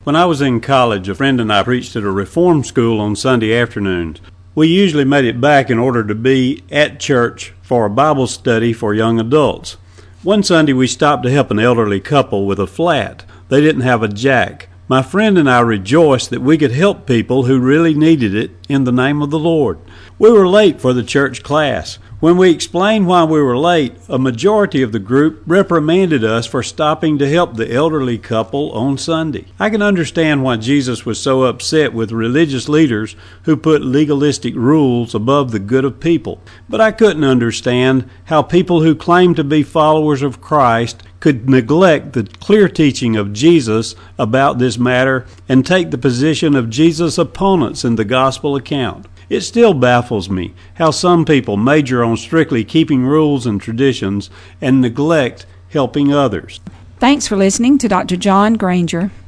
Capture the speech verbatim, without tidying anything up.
When I was in college, a friend and I preached at a reform school on Sunday afternoons. We usually made it back in order to be at church for a Bible study for young adults. One Sunday we stopped to help an elderly couple with a flat. They didn't have a jack. My friend and I rejoiced that we could help people who really needed it in the name of the Lord. We were late for the church class. When we explained why we were late, a majority of the group reprimanded us for stopping to help the elderly couple on Sunday. I can understand why Jesus was so upset with religious leaders who put legalistic rules above the good of people. But I couldn't understand how people who claim to be followers of Christ could neglect the clear teaching of Jesus about this matter and take the position of Jesus' opponents in the gospel account. It still baffles me how some people major on strictly keeping rules and traditions and neglect helping others. Thanks for listening to Doctor John Granger.